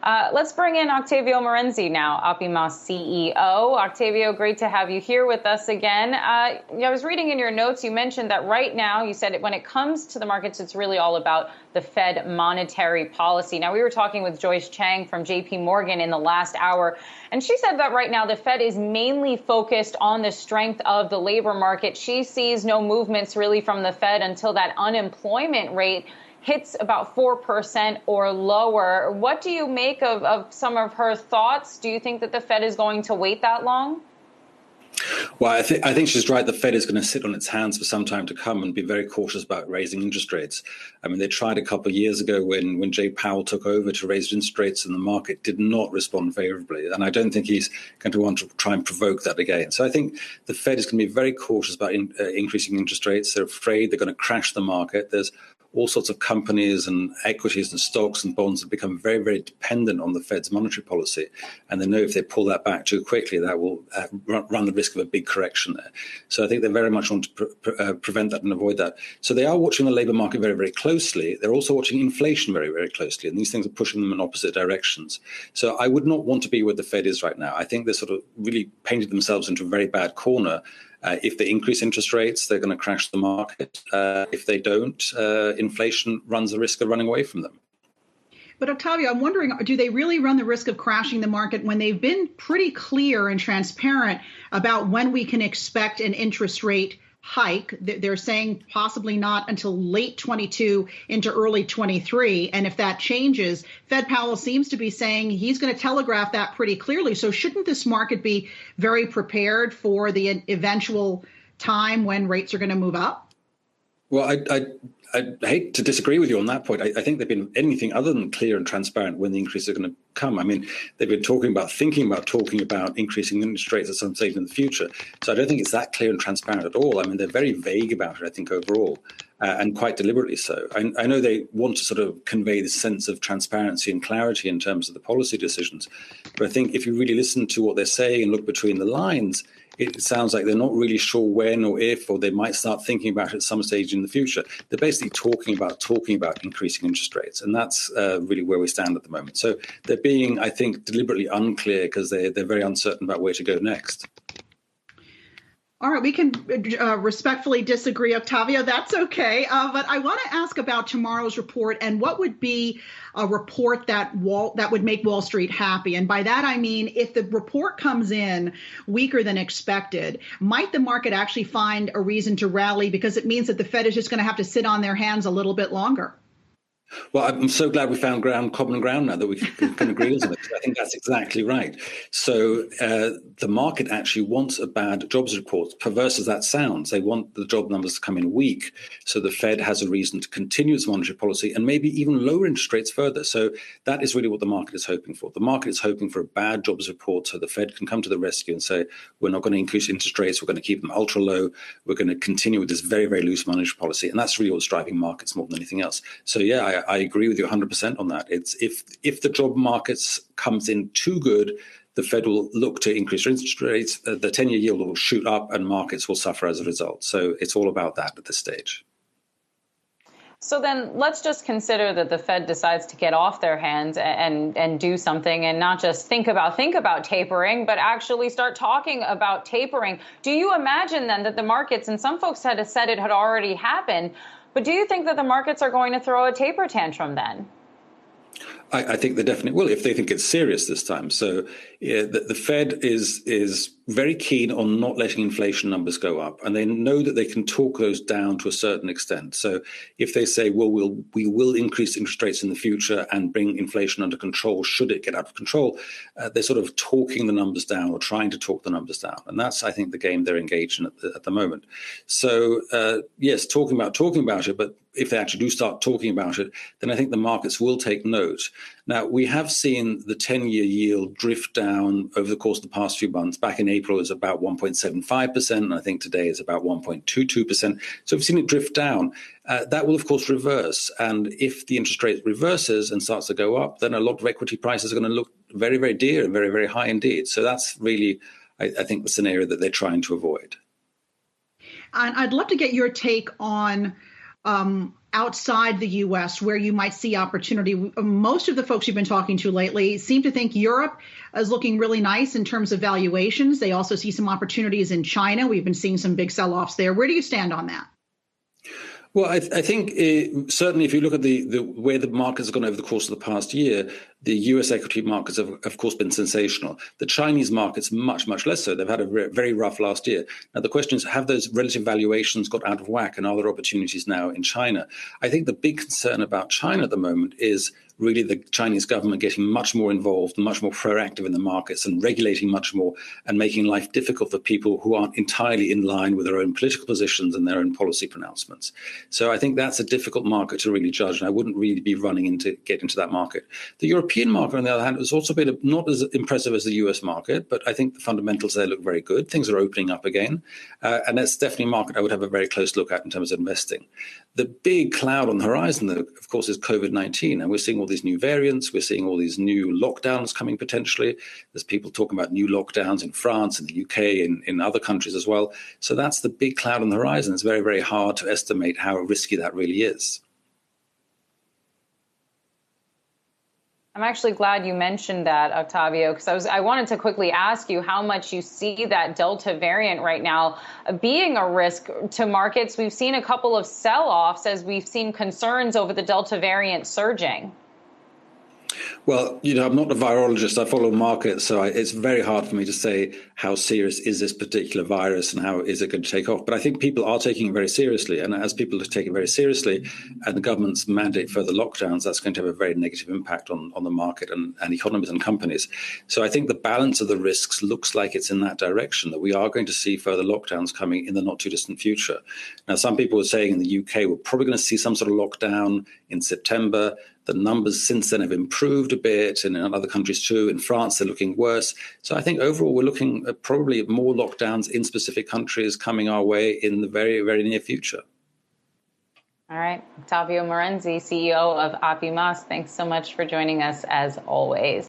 Let's bring in Octavio Morenzi now, Opima CEO. Octavio, great to have you here with us again. I was reading in your notes, you mentioned that right now, you said when it comes to the markets, it's really all about the Fed monetary policy. Now, we were talking with Joyce Chang from JP Morgan in the last hour, and she said that right now the Fed is mainly focused on the strength of the labor market. She sees no movements really from the Fed until that unemployment rate hits about 4% or lower. What do you make of some of her thoughts? Do you think that the Fed is going to wait that long? Well, I think she's right. The Fed is going to sit on its hands for some time to come and be very cautious about raising interest rates. I mean, they tried a couple of years ago when Jay Powell took over to raise interest rates, and the market did not respond favorably. And I don't think he's going to want to try and provoke that again. So I think the Fed is going to be very cautious about increasing interest rates. They're afraid they're going to crash the market. There's all sorts of companies and equities and stocks and bonds have become very, very dependent on the Fed's monetary policy. And they know if they pull that back too quickly, that will run the risk of a big correction there. So I think they very much want to prevent that and avoid that. So they are watching the labor market very, very closely. They're also watching inflation very, very closely. And these things are pushing them in opposite directions. So I would not want to be where the Fed is right now. I think they're sort of really painted themselves into a very bad corner. If they increase interest rates, they're going to crash the market. If they don't, inflation runs the risk of running away from them. But Octavio, I'm wondering, do they really run the risk of crashing the market when they've been pretty clear and transparent about when we can expect an interest rate hike? They're saying possibly not until late 22 into early 23. And if that changes, Fed Powell seems to be saying he's going to telegraph that pretty clearly. So shouldn't this market be very prepared for the eventual time when rates are going to move up? Well, I hate to disagree with you on that point. I think they've been anything other than clear and transparent when the increases are going to come. I mean, they've been talking about increasing interest rates at some stage in the future. So I don't think it's that clear and transparent at all. I mean, they're very vague about it, I think, overall, and quite deliberately so. I know they want to sort of convey this sense of transparency and clarity in terms of the policy decisions. But I think if you really listen to what they're saying and look between the lines, it sounds like they're not really sure when or if, or they might start thinking about it at some stage in the future. They're basically talking about increasing interest rates, and that's really where we stand at the moment. So they're being, I think, deliberately unclear because they're very uncertain about where to go next. All right, we can respectfully disagree, Octavio. That's okay. But I want to ask about tomorrow's report and what would be a report that would make Wall Street happy. And by that, I mean, if the report comes in weaker than expected, might the market actually find a reason to rally because it means that the Fed is just going to have to sit on their hands a little bit longer? Well, I'm so glad we found common ground now that we can agree on it. I think that's exactly right. So the market actually wants a bad jobs report, perverse as that sounds. They want the job numbers to come in weak, so the Fed has a reason to continue its monetary policy and maybe even lower interest rates further. So that is really what the market is hoping for. The market is hoping for a bad jobs report so the Fed can come to the rescue and say, we're not going to increase interest rates, we're going to keep them ultra low, we're going to continue with this very, very loose monetary policy. And that's really what's driving markets more than anything else. So yeah, I agree with you 100% on that. It's if the job markets comes in too good, the Fed will look to increase interest rates. The 10-year yield will shoot up, and markets will suffer as a result. So it's all about that at this stage. So then let's just consider that the Fed decides to get off their hands and do something and not just think about tapering, but actually start talking about tapering. Do you imagine then that the markets, and some folks had said it had already happened, but do you think that the markets are going to throw a taper tantrum then? I think they definitely will if they think it's serious this time. So yeah, the Fed is very keen on not letting inflation numbers go up, and they know that they can talk those down to a certain extent. So if they say, well, we will increase interest rates in the future and bring inflation under control should it get out of control, they're sort of talking the numbers down or trying to talk the numbers down. And that's, I think, the game they're engaged in at the moment. So yes, talking about it, but if they actually do start talking about it, then I think the markets will take note. Now, we have seen the 10-year yield drift down over the course of the past few months. Back in April, it was about 1.75%, and I think today is about 1.22%. So we've seen it drift down. That will, of course, reverse. And if the interest rate reverses and starts to go up, then a lot of equity prices are going to look very, very dear and very, very high indeed. So that's really, I think, the scenario that they're trying to avoid. And I'd love to get your take on outside the U.S. where you might see opportunity? Most of the folks you've been talking to lately seem to think Europe is looking really nice in terms of valuations. They also see some opportunities in China. We've been seeing some big sell-offs there. Where do you stand on that? Well, I think certainly if you look at the way the markets have gone over the course of the past year, the US equity markets have, of course, been sensational. The Chinese markets, much, much less so. They've had a very rough last year. Now, the question is, have those relative valuations got out of whack, and are there opportunities now in China? I think the big concern about China at the moment is really the Chinese government getting much more involved and much more proactive in the markets and regulating much more and making life difficult for people who aren't entirely in line with their own political positions and their own policy pronouncements. So I think that's a difficult market to really judge, and I wouldn't really be running get into that market. The European market, on the other hand, has also been not as impressive as the US market, but I think the fundamentals there look very good. Things are opening up again, and that's definitely a market I would have a very close look at in terms of investing. The big cloud on the horizon, though, of course, is COVID-19, and we're seeing all these new variants. We're seeing all these new lockdowns coming potentially. There's people talking about new lockdowns in France, in the UK, in other countries as well. So that's the big cloud on the horizon. It's very, very hard to estimate how risky that really is. I'm actually glad you mentioned that, Octavio, because I wanted to quickly ask you how much you see that Delta variant right now being a risk to markets. We've seen a couple of sell-offs as we've seen concerns over the Delta variant surging. Well, I'm not a virologist. I follow markets, so it's very hard for me to say how serious is this particular virus and how is it going to take off. But I think people are taking it very seriously. And as people take it very seriously and the government's mandate further lockdowns, that's going to have a very negative impact on the market and economies and companies. So I think the balance of the risks looks like it's in that direction, that we are going to see further lockdowns coming in the not too distant future. Now, some people are saying in the UK, we're probably going to see some sort of lockdown in September. The numbers since then have improved a bit, and in other countries too. In France, they're looking worse. So I think overall, we're looking at probably more lockdowns in specific countries coming our way in the very, very near future. All right. Octavio Morenzi, CEO of APIMAS, thanks so much for joining us as always.